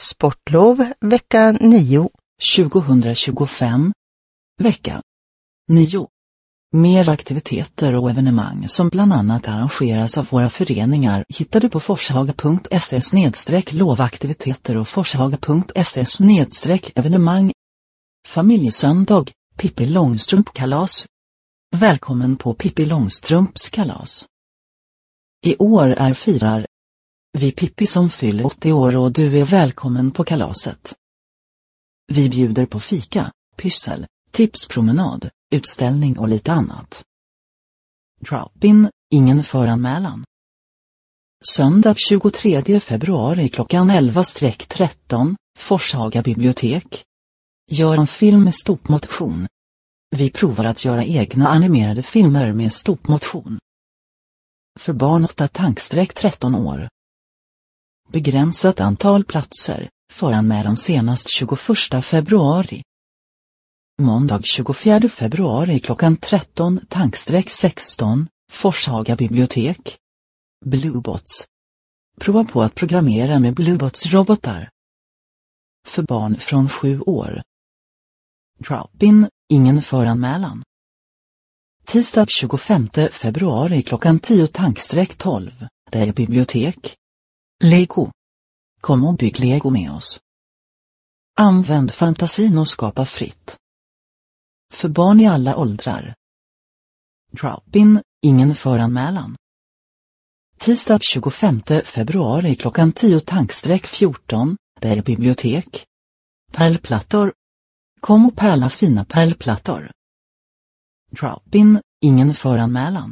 Sportlov vecka 9. 2025. Vecka 9. Mer aktiviteter och evenemang som bland annat arrangeras av våra föreningar hittar du på forshaga.se/lovaktiviteter och forshaga.se/evenemang. Familjesöndag, Pippi Långstrump kalas. Välkommen på Pippi Långstrumps kalas. I år firar vi Pippi som fyller 80 år och du är välkommen på kalaset. Vi bjuder på fika, pyssel, tipspromenad, utställning och lite annat. Drop-in, ingen föranmälan. Söndag 23 februari klockan 11-13, Forshaga bibliotek. Gör en film med stopmotion. Vi provar att göra egna animerade filmer med stopmotion. För barn 8-13 år. Begränsat antal platser, föranmälan senast 21 februari. Måndag 24 februari klockan 13-16, Forshaga bibliotek. Bluebots. Prova på att programmera med Bluebots-robotar. För barn från 7 år. Drop-in, ingen föranmälan. Tisdag 25 februari klockan 10-12, det är bibliotek. Lego. Kom och bygg Lego med oss. Använd fantasin och skapa fritt. För barn i alla åldrar. Drop-in, ingen föranmälan. Tisdag 25 februari klockan 10-14, det är bibliotek. Pärlplattor. Kom och pärla fina pärlplattor. Drop-in, ingen föranmälan.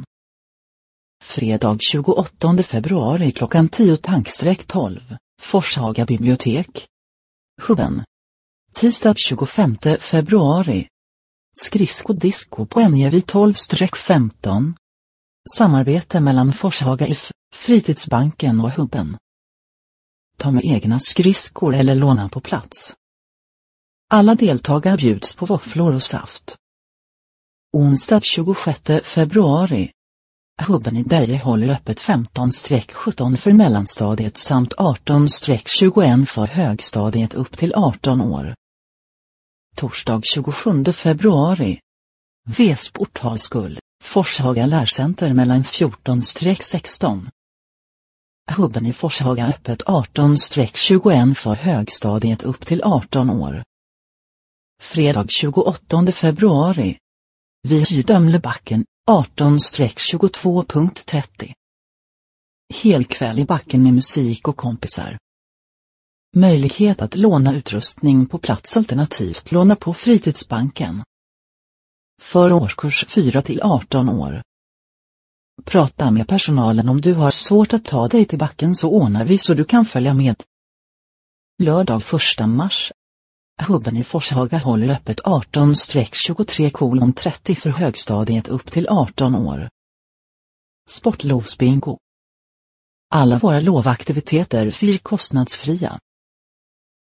Fredag 28 februari klockan 10-12, Forshaga bibliotek. Hubben. Tisdag 25 februari. Skridsko-disco på NJV 12-15. Samarbete mellan Forshaga IF, Fritidsbanken och Hubben. Ta med egna skridskor eller låna på plats. Alla deltagare bjuds på våfflor och saft. Onsdag 26 februari. Hubben i Deje håller öppet 15-17 för mellanstadiet samt 18-21 för högstadiet upp till 18 år. Torsdag 27 februari. V-sport Hallskull, Forshaga lärcenter mellan 14-16. Hubben i Forshaga öppet 18-21 för högstadiet upp till 18 år. Fredag 28 februari. Vi hyr Dömlebacken, 18-22.30. Helkväll i backen med musik och kompisar. Möjlighet att låna utrustning på plats alternativt låna på Fritidsbanken. För årskurs 4-18 år. Prata med personalen om du har svårt att ta dig till backen så ordnar vi så du kan följa med. Lördag 1 mars. Hubben i Forshaga håller öppet 18-23:30 för högstadiet upp till 18 år. Sportlovsbingo. Alla våra lovaktiviteter blir kostnadsfria.